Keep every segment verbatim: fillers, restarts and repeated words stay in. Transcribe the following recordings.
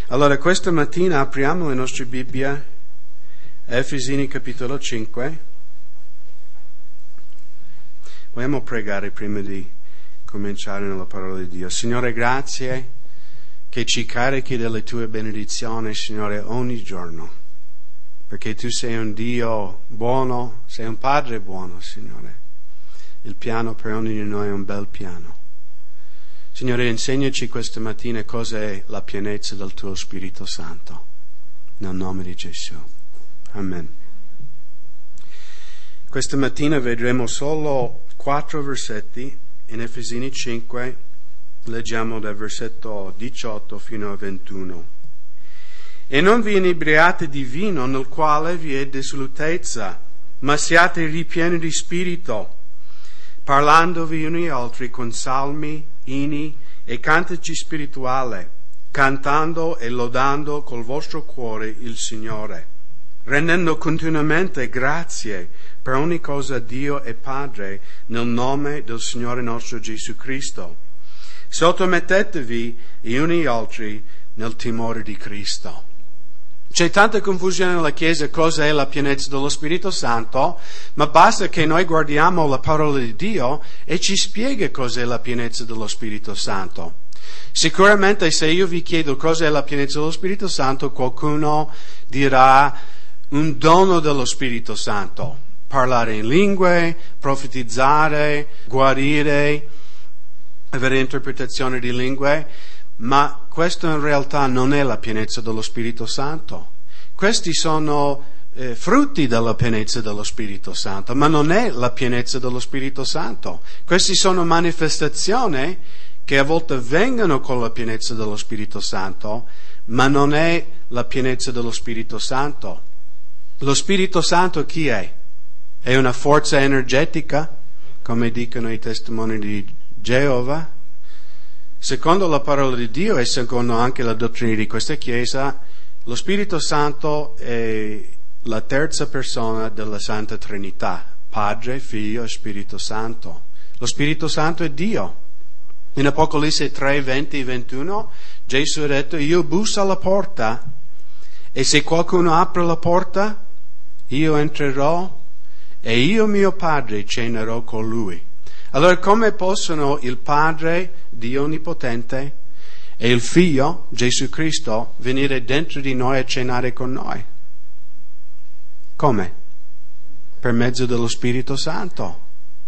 Allora, questa mattina apriamo le nostre Bibbie a Efesini capitolo cinque. Vogliamo pregare prima di cominciare nella parola di Dio. Signore, grazie che ci carichi delle tue benedizioni, Signore, ogni giorno. Perché tu sei un Dio buono, sei un Padre buono, Signore. Il piano per ognuno di noi è un bel piano. Signore, insegnaci questa mattina cosa è la pienezza del tuo Spirito Santo. Nel nome di Gesù. Amen. Questa mattina vedremo solo quattro versetti in Efesini cinque. Leggiamo dal versetto diciotto fino a ventuno. E non vi inebriate di vino nel quale vi è dissolutezza, ma siate ripieni di spirito, parlandovi uni altri con salmi, inni e cantici spirituali, cantando e lodando col vostro cuore il Signore, rendendo continuamente grazie per ogni cosa a Dio e Padre nel nome del Signore nostro Gesù Cristo. Sottomettetevi gli uni agli altri nel timore di Cristo. C'è tanta confusione nella Chiesa cosa è la pienezza dello Spirito Santo, ma basta che noi guardiamo la parola di Dio e ci spiega cosa è la pienezza dello Spirito Santo. Sicuramente se io vi chiedo cosa è la pienezza dello Spirito Santo, qualcuno dirà un dono dello Spirito Santo. Parlare in lingue, profetizzare, guarire, avere interpretazione di lingue. Ma questo in realtà non è la pienezza dello Spirito Santo. Questi sono eh, frutti della pienezza dello Spirito Santo, ma non è la pienezza dello Spirito Santo. Questi sono manifestazioni che a volte vengono con la pienezza dello Spirito Santo, ma non è la pienezza dello Spirito Santo. Lo Spirito Santo chi è? È una forza energetica, come dicono i testimoni di Geova? Secondo la parola di Dio e secondo anche la dottrina di questa Chiesa, lo Spirito Santo è la terza persona della Santa Trinità, Padre, Figlio e Spirito Santo. Lo Spirito Santo è Dio. In Apocalisse tre, venti e ventuno, Gesù ha detto, io busso alla porta e se qualcuno apre la porta, io entrerò e io mio Padre cenerò con lui. Allora come possono il Padre, Dio Onnipotente, e il Figlio, Gesù Cristo, venire dentro di noi a cenare con noi? Come? Per mezzo dello Spirito Santo.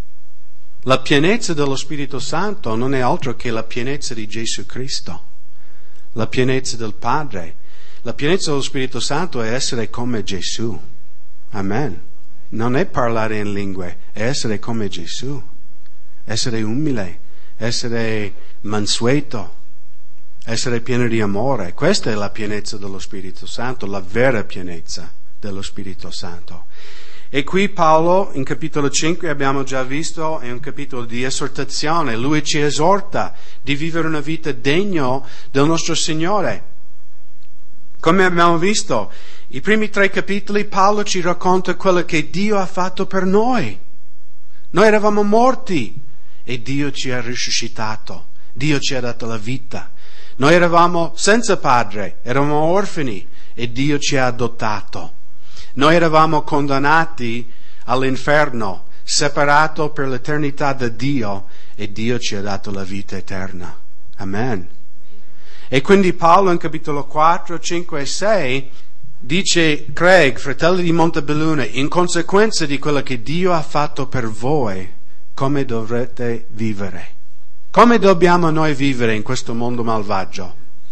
La pienezza dello Spirito Santo non è altro che la pienezza di Gesù Cristo, la pienezza del Padre. La pienezza dello Spirito Santo è essere come Gesù. Amen. Non è parlare in lingue, è essere come Gesù. Essere umile, essere mansueto, essere pieno di amore. Questa è la pienezza dello Spirito Santo, la vera pienezza dello Spirito Santo. E qui Paolo, in capitolo cinque, abbiamo già visto, è un capitolo di esortazione. Lui ci esorta di vivere una vita degna del nostro Signore. Come abbiamo visto, i primi tre capitoli Paolo ci racconta quello che Dio ha fatto per noi. Noi eravamo morti. E Dio ci ha risuscitato, Dio ci ha dato la vita. Noi eravamo senza padre, eravamo orfani e Dio ci ha adottato. Noi eravamo condannati all'inferno, separato per l'eternità da Dio e Dio ci ha dato la vita eterna. Amen. E quindi Paolo in capitolo quattro, cinque e sei dice, Craig, fratelli di Montebelluna, in conseguenza di quello che Dio ha fatto per voi, come dovrete vivere? Come dobbiamo noi vivere in questo mondo malvagio?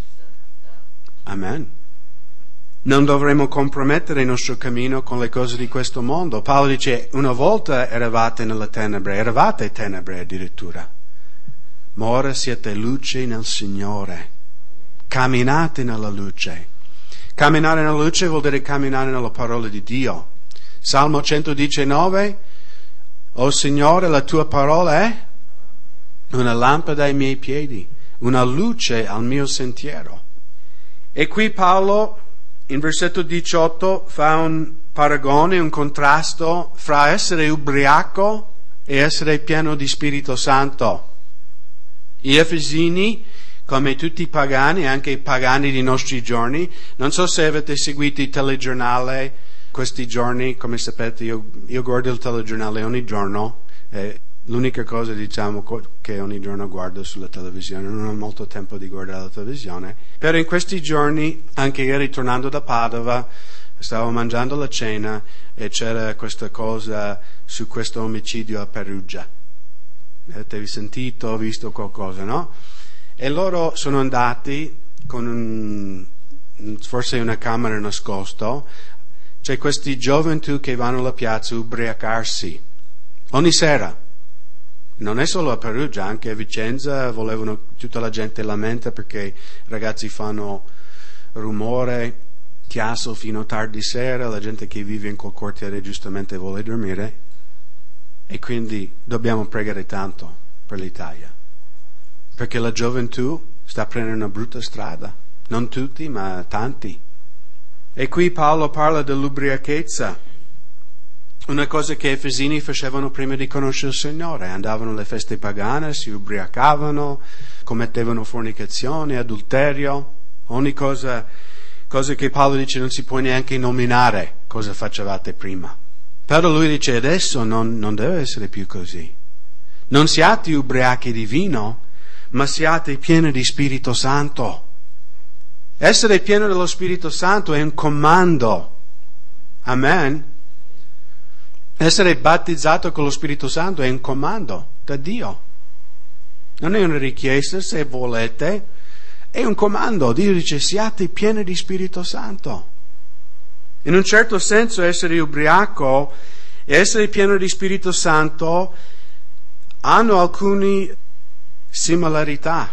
Amen. Non dovremo compromettere il nostro cammino con le cose di questo mondo. Paolo dice, una volta eravate nella tenebre, eravate tenebre addirittura, ma ora siete luce nel Signore. Camminate nella luce. Camminare nella luce vuol dire camminare nella parola di Dio. Salmo centodiciannove, O Signore, la tua parola è una lampada ai miei piedi, una luce al mio sentiero. E qui Paolo, in versetto diciotto, fa un paragone, un contrasto fra essere ubriaco e essere pieno di Spirito Santo. Gli Efesini come tutti i pagani, anche i pagani dei nostri giorni. Non so se avete seguito il telegiornale questi giorni, come sapete io, io guardo il telegiornale ogni giorno, eh, l'unica cosa diciamo che ogni giorno guardo sulla televisione, non ho molto tempo di guardare la televisione, però in questi giorni, anche ieri tornando da Padova, stavo mangiando la cena e c'era questa cosa su questo omicidio a Perugia. Avete sentito, visto qualcosa, no? E loro sono andati con un, forse una camera nascosto. C'è questi gioventù che vanno alla piazza a ubriacarsi ogni sera. Non è solo a Perugia, anche a Vicenza volevano, tutta la gente lamenta perché i ragazzi fanno rumore, chiasso fino tardi sera, la gente che vive in quel quartiere giustamente vuole dormire e quindi dobbiamo pregare tanto per l'Italia. Perché la gioventù sta prendendo una brutta strada, non tutti, ma tanti. E qui Paolo parla dell'ubriachezza, una cosa che i Efesini facevano prima di conoscere il Signore. Andavano alle feste pagane, si ubriacavano, commettevano fornicazione, adulterio, ogni cosa, cose che Paolo dice non si può neanche nominare cosa facevate prima. Però lui dice adesso non, non deve essere più così. Non siate ubriachi di vino, ma siate pieni di Spirito Santo. Essere pieno dello Spirito Santo è un comando. Amen. Essere battezzato con lo Spirito Santo è un comando da Dio. Non è una richiesta se volete, è un comando. Dio dice siate pieni di Spirito Santo. In un certo senso essere ubriaco e essere pieno di Spirito Santo hanno alcune similarità,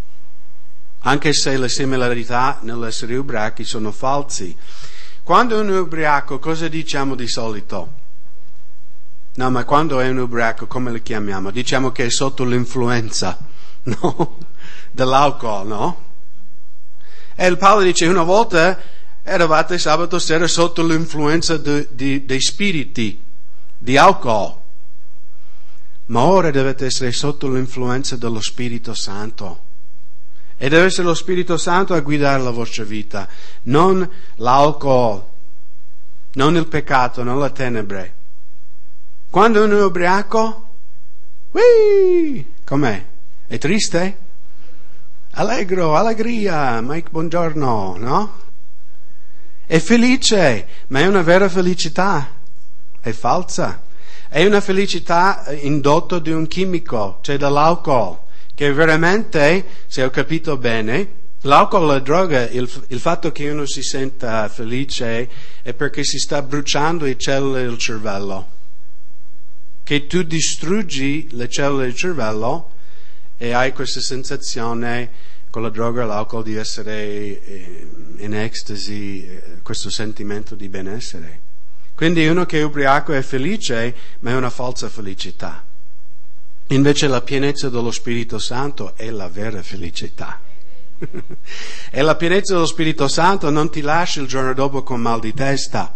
anche se le similarità nell'essere ubriachi sono falsi. Quando uno è ubriaco, cosa diciamo di solito? No, ma quando è un ubriaco, come lo chiamiamo? Diciamo che è sotto l'influenza, no? Dell'alcol, no? E il Paolo dice, una volta eravate sabato sera sotto l'influenza di, di, dei spiriti, di alcol. Ma ora dovete essere sotto l'influenza dello Spirito Santo. E deve essere lo Spirito Santo a guidare la vostra vita, non l'alcol, non il peccato, non le tenebre. Quando uno è ubriaco, wii, com'è? È triste? Allegro, allegria, Mike, buongiorno, no? È felice, ma è una vera felicità, è falsa. È una felicità indotta di un chimico, cioè dall'alcol, che veramente, se ho capito bene, l'alcol, la droga, il, il fatto che uno si senta felice è perché si sta bruciando le cellule del cervello. Che tu distruggi le cellule del cervello e hai questa sensazione con la droga e l'alcol di essere in ecstasy, questo sentimento di benessere. Quindi uno che è ubriaco è felice, ma è una falsa felicità. Invece la pienezza dello Spirito Santo è la vera felicità. E la pienezza dello Spirito Santo non ti lascia il giorno dopo con mal di testa.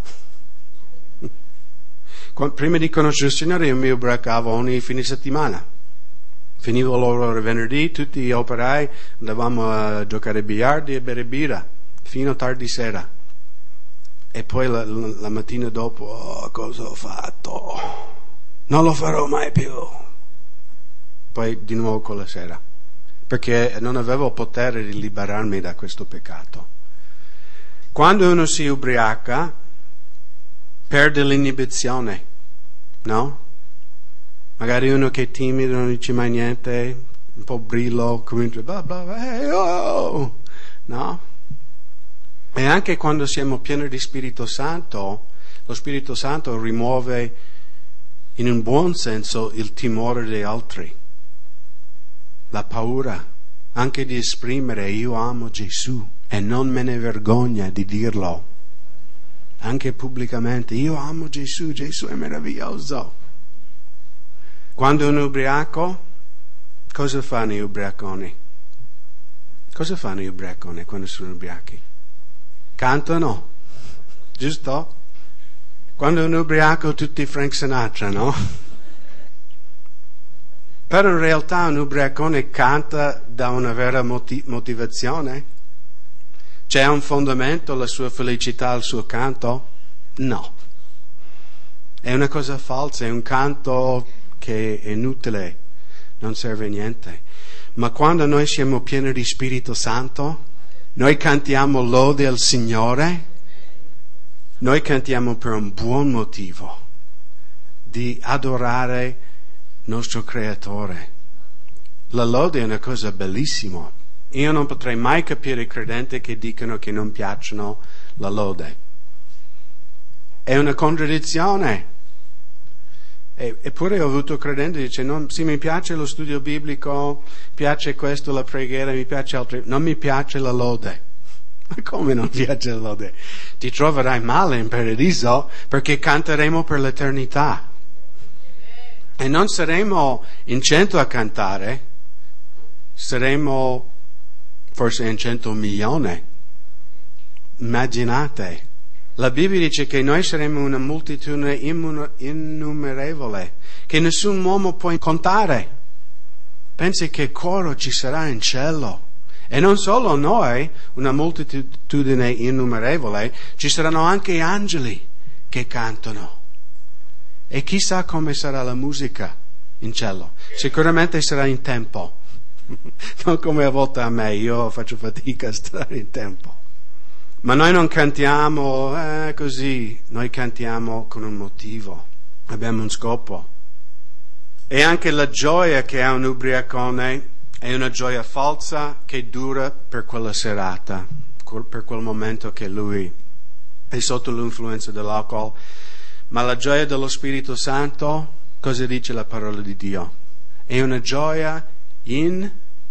Prima di conoscere il Signore io mi ubriacavo ogni fine settimana. Finivo l'ora venerdì, tutti gli operai andavamo a giocare a biliardi e bere birra fino a tardi sera. E poi la, la mattina dopo, oh, cosa ho fatto? Non lo farò mai più. Poi di nuovo con la sera, perché non avevo potere di liberarmi da questo peccato. Quando uno si ubriaca, perde l'inibizione, no? Magari uno che è timido, non dice mai niente, un po' brillo, comincia, blah, blah, hey, oh, no? E anche quando siamo pieni di Spirito Santo, lo Spirito Santo rimuove in un buon senso il timore degli altri, la paura, anche di esprimere io amo Gesù e non me ne vergogna di dirlo, anche pubblicamente, io amo Gesù, Gesù è meraviglioso. Quando uno è ubriaco, cosa fanno gli ubriaconi? Cosa fanno gli ubriaconi quando sono ubriachi? Cantano, giusto? Quando uno è ubriaco tutti Frank Sinatra, no? Però in realtà un ubriacone canta da una vera moti- motivazione? C'è un fondamento la sua felicità, il suo canto? No. È una cosa falsa, è un canto che è inutile, non serve a niente. Ma quando noi siamo pieni di Spirito Santo, noi cantiamo lode al Signore, noi cantiamo per un buon motivo, di adorare il nostro Creatore. La lode è una cosa bellissima. Io non potrei mai capire i credenti che dicono che non piacciono la lode. È una contraddizione. Eppure ho avuto credenti che dicono, sì, mi piace lo studio biblico, mi piace questo, la preghiera, mi piace altro, non mi piace la lode. Ma come non piace la lode? Ti troverai male in paradiso perché canteremo per l'eternità. E non saremo in cento a cantare, saremo forse in cento milioni. Immaginate. La Bibbia dice che noi saremo una moltitudine innumerevole, che nessun uomo può contare. Pensi che coro ci sarà in cielo. E non solo noi, una moltitudine innumerevole, ci saranno anche angeli che cantano. E chissà come sarà la musica in cielo. Sicuramente sarà in tempo. Non come a volte a me, io faccio fatica a stare in tempo. Ma noi non cantiamo eh, così, noi cantiamo con un motivo, abbiamo un scopo. E anche la gioia che ha un ubriacone è una gioia falsa che dura per quella serata, per quel momento che lui è sotto l'influenza dell'alcol. Ma la gioia dello Spirito Santo, cosa dice la parola di Dio? È una gioia in,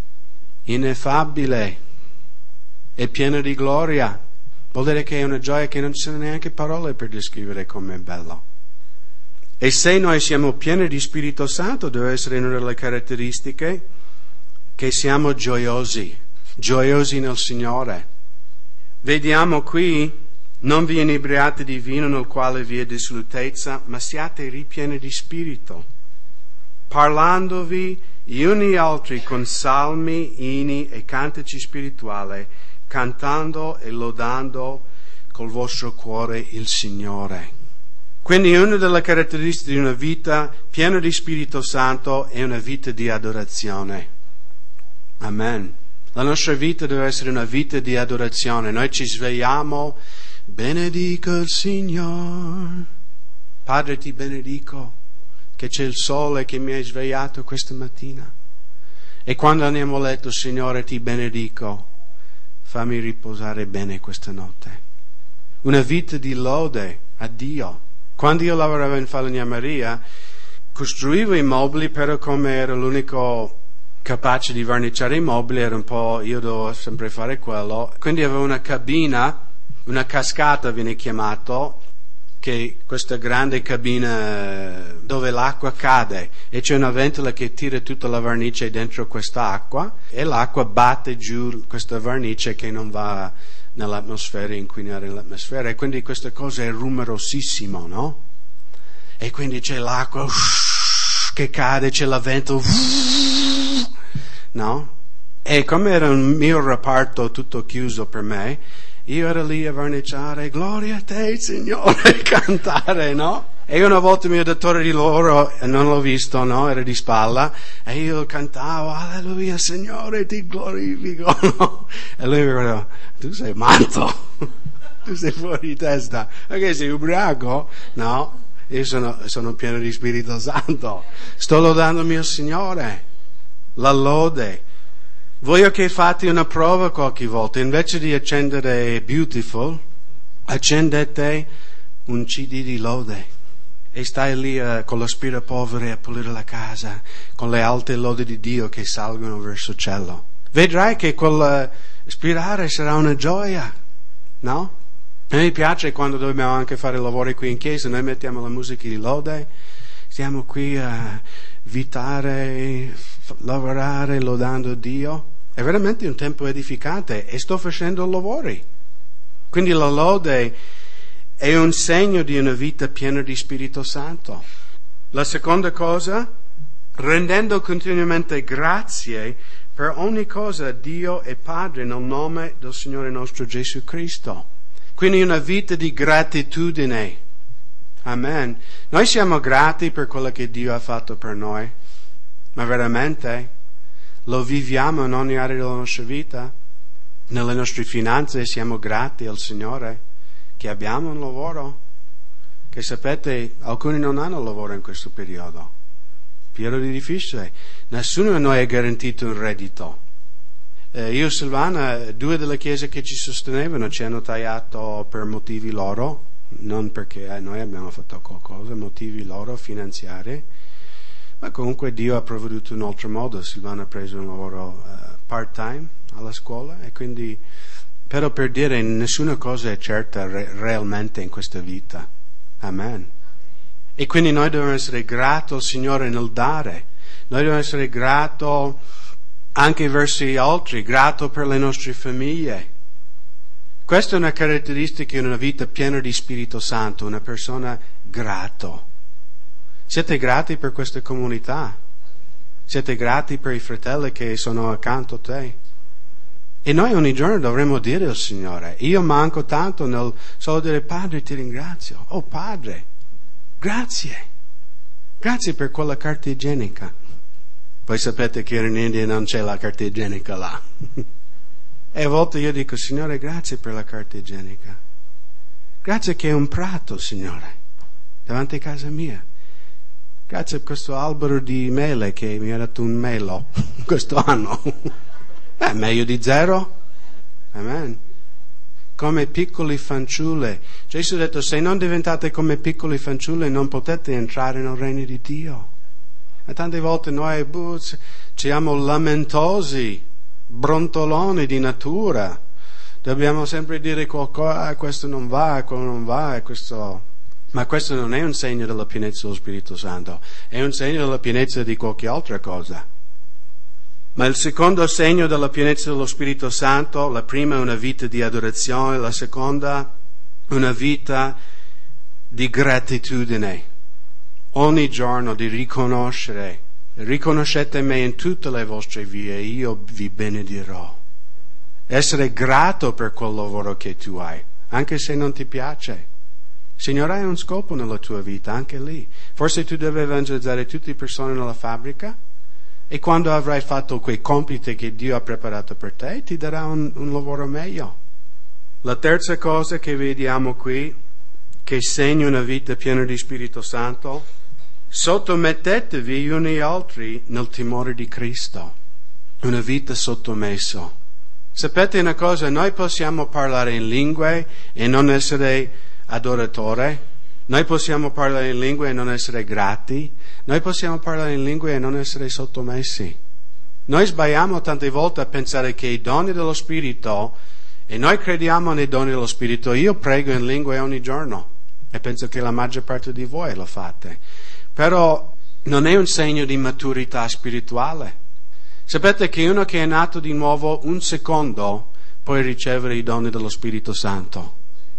ineffabile, è piena di gloria. Vuol dire che è una gioia che non ci sono neanche parole per descrivere com'è bello. E se noi siamo pieni di Spirito Santo, deve essere una delle caratteristiche che siamo gioiosi, gioiosi nel Signore. Vediamo qui, non vi inebriate di vino nel quale vi è dissolutezza, ma siate ripieni di Spirito, parlandovi gli uni agli altri con salmi, inni e cantici spirituali, cantando e lodando col vostro cuore il Signore. Quindi una delle caratteristiche di una vita piena di Spirito Santo è una vita di adorazione. Amen. La nostra vita deve essere una vita di adorazione. Noi ci svegliamo, benedico il Signore. Padre, ti benedico che c'è il sole che mi hai svegliato questa mattina. E quando andiamo a letto, Signore, ti benedico. Fammi riposare bene questa notte. Una vita di lode a Dio. Quando io lavoravo in falegnameria, costruivo i mobili, però come ero l'unico capace di verniciare i mobili, era un po', io dovevo sempre fare quello. Quindi avevo una cabina, una cascata viene chiamato, che questa grande cabina dove l'acqua cade e c'è una ventola che tira tutta la vernice dentro quest'acqua e l'acqua batte giù questa vernice che non va nell'atmosfera, inquinare l'atmosfera, e quindi questa cosa è rumorosissimo, no? E quindi c'è l'acqua uff, che cade, c'è la ventola uff, no? E come era un mio reparto tutto chiuso per me, io ero lì a verniciare, gloria a te Signore, cantare, no? E una volta il mio datore di lavoro, non l'ho visto, no? Era di spalla, e io cantavo, alleluia Signore, ti glorifico, no? E lui mi guardava, tu sei matto, tu sei fuori di testa, perché sei ubriaco? No, io sono, sono pieno di Spirito Santo, sto lodando il mio Signore, la lode. Voglio che fate una prova qualche volta, invece di accendere Beautiful, accendete un C D di lode e stai lì uh, con l'aspirapolvere a pulire la casa, con le alte lode di Dio che salgono verso il cielo. Vedrai che quel uh, aspirare sarà una gioia, no? A me piace quando dobbiamo anche fare lavori qui in chiesa, noi mettiamo la musica di lode, stiamo qui a vitare, lavorare lodando Dio. È veramente un tempo edificante e sto facendo lavori. Quindi la lode è un segno di una vita piena di Spirito Santo. La seconda cosa, rendendo continuamente grazie per ogni cosa a Dio e Padre nel nome del Signore nostro Gesù Cristo. Quindi una vita di gratitudine. Amen. Noi siamo grati per quello che Dio ha fatto per noi, ma veramente lo viviamo in ogni area della nostra vita? Nelle nostre finanze siamo grati al Signore che abbiamo un lavoro? Che sapete, alcuni non hanno lavoro in questo periodo. Pieno di difficile. Nessuno di noi è garantito un reddito. Eh, io e Silvana, due delle chiese che ci sostenevano ci hanno tagliato per motivi loro, non perché eh, noi abbiamo fatto qualcosa, motivi loro finanziari, ma comunque Dio ha provveduto in un altro modo. Silvana ha preso un lavoro uh, part-time alla scuola e quindi, però per dire, nessuna cosa è certa re- realmente in questa vita. Amen. E quindi noi dobbiamo essere grati al Signore nel dare, noi dobbiamo essere grati anche verso gli altri, grato per le nostre famiglie. Questa è una caratteristica in una vita piena di Spirito Santo, una persona grato. Siete grati per questa comunità? Siete grati per i fratelli che sono accanto a te? E noi ogni giorno dovremmo dire al Signore, io manco tanto nel solo dire, Padre ti ringrazio, oh Padre, grazie, grazie per quella carta igienica. Voi sapete che in India non c'è la carta igienica là. E a volte io dico, Signore, grazie per la carta igienica. Grazie che è un prato, Signore, davanti a casa mia. Grazie per questo albero di mele che mi ha dato un melo questo anno. È meglio di zero. Amen. Come piccoli fanciulle. Gesù ha detto, se non diventate come piccoli fanciulle non potete entrare nel regno di Dio. E tante volte noi buh, siamo lamentosi, brontoloni di natura. Dobbiamo sempre dire qualcosa, ah, questo non va, quello non va, questo... Ma questo non è un segno della pienezza dello Spirito Santo, è un segno della pienezza di qualche altra cosa. Ma il secondo segno della pienezza dello Spirito Santo, la prima è una vita di adorazione, la seconda una vita di gratitudine. Ogni giorno di riconoscere, riconoscete me in tutte le vostre vie, io vi benedirò. Essere grato per quel lavoro che tu hai, anche se non ti piace. Signore, hai un scopo nella tua vita, anche lì. Forse tu devi evangelizzare tutte le persone nella fabbrica e quando avrai fatto quei compiti che Dio ha preparato per te, ti darà un, un lavoro meglio. La terza cosa che vediamo qui, che segna una vita piena di Spirito Santo, sottomettetevi gli uni agli altri nel timore di Cristo. Una vita sottomesso. Sapete una cosa? Noi possiamo parlare in lingue e non essere adoratore. Noi possiamo parlare in lingue e non essere grati. Noi possiamo parlare in lingue e non essere sottomessi. Noi sbagliamo tante volte a pensare che i doni dello Spirito, e noi crediamo nei doni dello Spirito. Io prego in lingue ogni giorno e penso che la maggior parte di voi lo fate. Però non è un segno di maturità spirituale. Sapete che uno che è nato di nuovo un secondo può ricevere i doni dello Spirito Santo.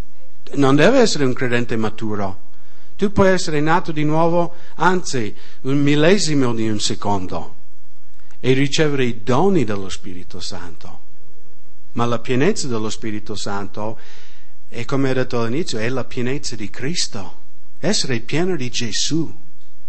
Non deve essere un credente maturo. Tu puoi essere nato di nuovo, anzi, un millesimo di un secondo e ricevere i doni dello Spirito Santo. Ma la pienezza dello Spirito Santo è, come ho detto all'inizio, è la pienezza di Cristo. Essere pieno di Gesù.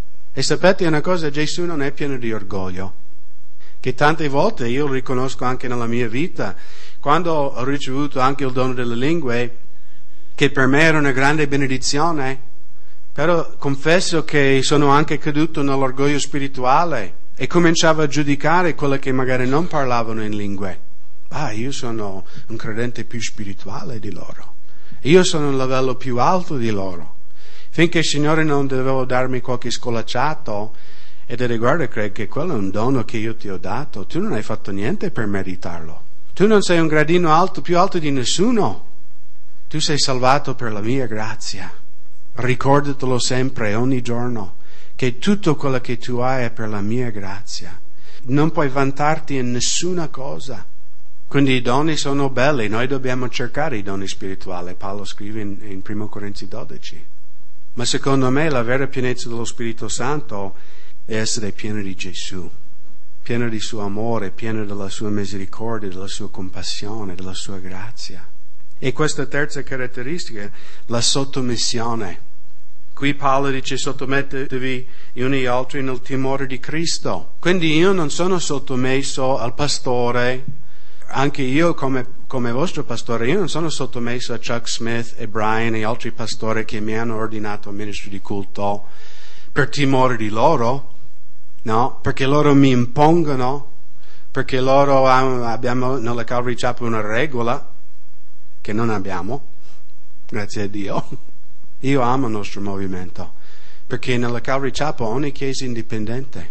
E sapete una cosa, Gesù non è pieno di orgoglio. Che tante volte io lo riconosco anche nella mia vita, quando ho ricevuto anche il dono delle lingue, che per me era una grande benedizione, però confesso che sono anche caduto nell'orgoglio spirituale e cominciavo a giudicare quelli che magari non parlavano in lingue. Ah, io sono un credente più spirituale di loro, io sono un livello più alto di loro. Finché il Signore non doveva darmi qualche scolacciato e dire, guarda, Craig, che quello è un dono che io ti ho dato, tu non hai fatto niente per meritarlo, tu non sei un gradino alto, più alto di nessuno, tu sei salvato per la mia grazia. Ricordatelo sempre, ogni giorno, che tutto quello che tu hai è per la mia grazia. Non puoi vantarti in nessuna cosa. Quindi i doni sono belli, noi dobbiamo cercare i doni spirituali. Paolo scrive in, in primo Corinzi dodici. Ma secondo me la vera pienezza dello Spirito Santo è essere pieno di Gesù, pieno di suo amore, pieno della sua misericordia, della sua compassione, della sua grazia. E questa terza caratteristica, la sottomissione. Qui Paolo dice: sottomettetevi gli uni agli altri nel timore di Cristo. Quindi io non sono sottomesso al pastore, anche io come, come vostro pastore, io non sono sottomesso a Chuck Smith e Brian e altri pastori che mi hanno ordinato ministro di culto per timore di loro, no? Perché loro mi impongono, perché loro abbiamo nella Calvary Chapel una regola che non abbiamo, grazie a Dio. Io amo il nostro movimento, perché nella Calvary Chapel ogni chiesa è indipendente.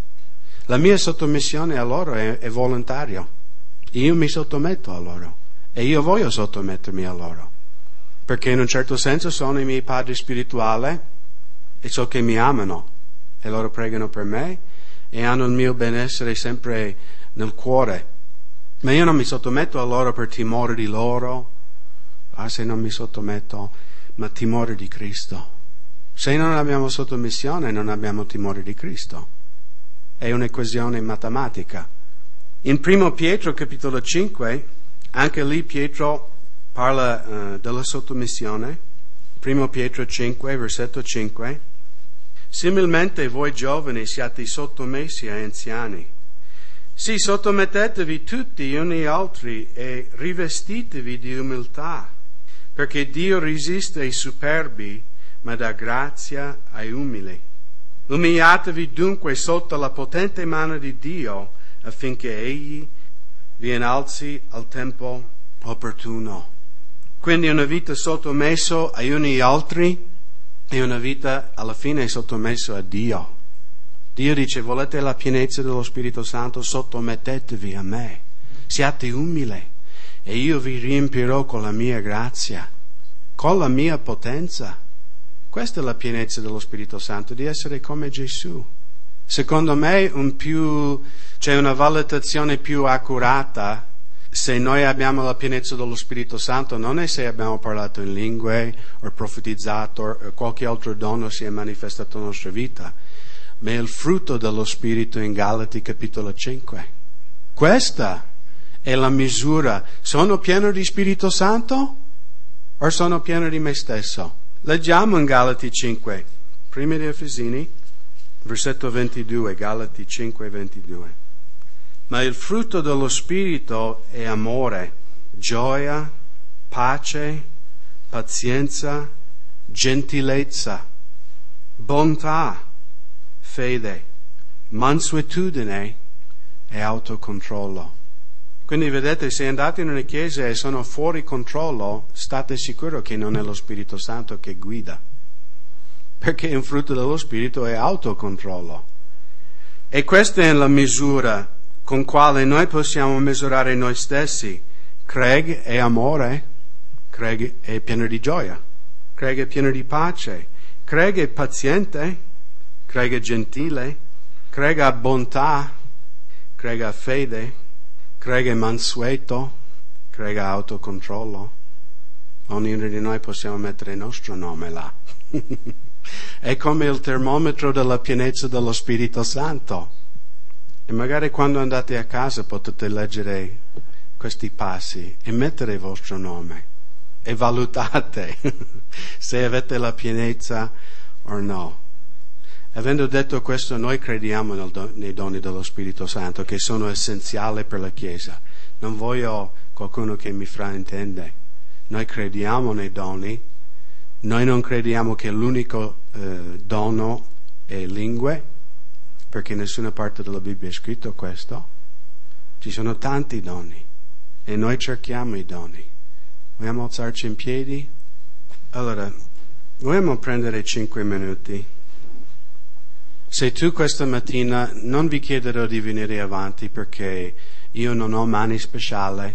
La mia sottomissione a loro è, è volontaria. Io mi sottometto a loro e io voglio sottomettermi a loro, perché in un certo senso sono i miei padri spirituali e so che mi amano e loro pregano per me e hanno il mio benessere sempre nel cuore. Ma io non mi sottometto a loro per timore di loro, ah, se non mi sottometto, ma timore di Cristo. Se non abbiamo sottomissione non abbiamo timore di Cristo. È un'equazione matematica. In primo Pietro capitolo cinque, anche lì Pietro parla uh, della sottomissione. primo Pietro cinque, versetto cinque. Similmente voi giovani siate sottomessi ai anziani. Sì, sottomettetevi tutti gli uni agli altri e rivestitevi di umiltà, perché Dio resiste ai superbi, ma dà grazia ai umili. Umiliatevi dunque sotto la potente mano di Dio, affinché Egli vi innalzi al tempo opportuno. Quindi una vita sottomesso agli uni agli altri è una vita alla fine sottomesso a Dio. Dio dice: volete la pienezza dello Spirito Santo? Sottomettetevi a me, siate umili e io vi riempirò con la mia grazia, con la mia potenza. Questa è la pienezza dello Spirito Santo, di essere come Gesù. Secondo me un più, c'è una valutazione più accurata se noi abbiamo la pienezza dello Spirito Santo, non è se abbiamo parlato in lingue o profetizzato o qualche altro dono si è manifestato nella nostra vita, ma è il frutto dello Spirito in Galati capitolo cinque. Questa è la misura. Sono pieno di Spirito Santo o sono pieno di me stesso? Leggiamo in Galati cinque, prima di Efesini, versetto ventidue, Galati cinque, ventidue. Ma il frutto dello Spirito è amore, gioia, pace, pazienza, gentilezza, bontà, fede, mansuetudine e autocontrollo. Quindi vedete, se andate in una chiesa e sono fuori controllo, state sicuri che non è lo Spirito Santo che guida, perché il frutto dello Spirito è autocontrollo. E questa è la misura con quale noi possiamo misurare noi stessi. Craig è amore, Craig è pieno di gioia, Craig è pieno di pace, Craig è paziente, Craig è gentile, Craig ha bontà, Craig ha fede, Craig è mansueto, Craig ha autocontrollo. Ognuno di noi possiamo mettere il nostro nome là. È come il termometro della pienezza dello Spirito Santo. E magari quando andate a casa potete leggere questi passi e mettere il vostro nome e valutate se avete la pienezza o no. Avendo detto questo, noi crediamo nel do- nei doni dello Spirito Santo, che sono essenziali per la Chiesa. Non voglio qualcuno che mi fraintende. Noi crediamo nei doni. Noi non crediamo che l'unico eh, dono è lingue, perché in nessuna parte della Bibbia è scritto questo. Ci sono tanti doni e noi cerchiamo i doni. Vogliamo alzarci in piedi? Allora, vogliamo prendere cinque minuti. Se tu questa mattina, non vi chiederò di venire avanti perché io non ho mani speciali,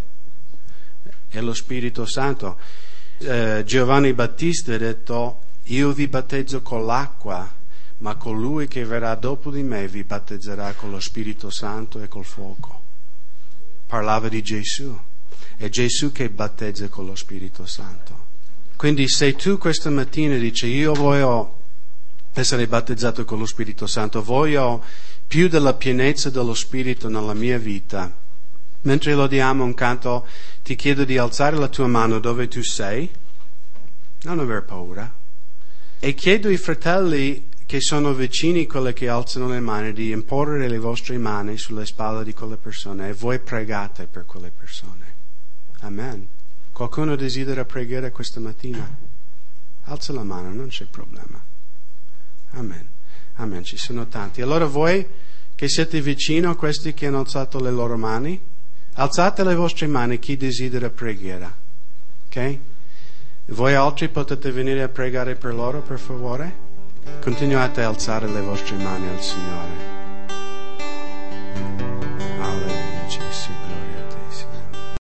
è lo Spirito Santo. Eh, Giovanni Battista ha detto: io vi battezzo con l'acqua, ma colui che verrà dopo di me vi battezzerà con lo Spirito Santo e col fuoco. Parlava di Gesù. È Gesù che battezza con lo Spirito Santo. Quindi se tu questa mattina dici: io voglio essere battezzato con lo Spirito Santo. Voglio più della pienezza dello Spirito nella mia vita. Mentre lodiamo un canto, ti chiedo di alzare la tua mano dove tu sei, non aver paura, e chiedo ai fratelli che sono vicini, quelli che alzano le mani, di imporre le vostre mani sulle spalle di quelle persone e voi pregate per quelle persone. Amen. Qualcuno desidera pregare questa mattina? Alza la mano, non c'è problema. Amen. Amen, ci sono tanti. Allora voi che siete vicino a questi che hanno alzato le loro mani, alzate le vostre mani chi desidera preghiera. Ok? Voi altri potete venire a pregare per loro, per favore? Continuate a alzare le vostre mani al Signore.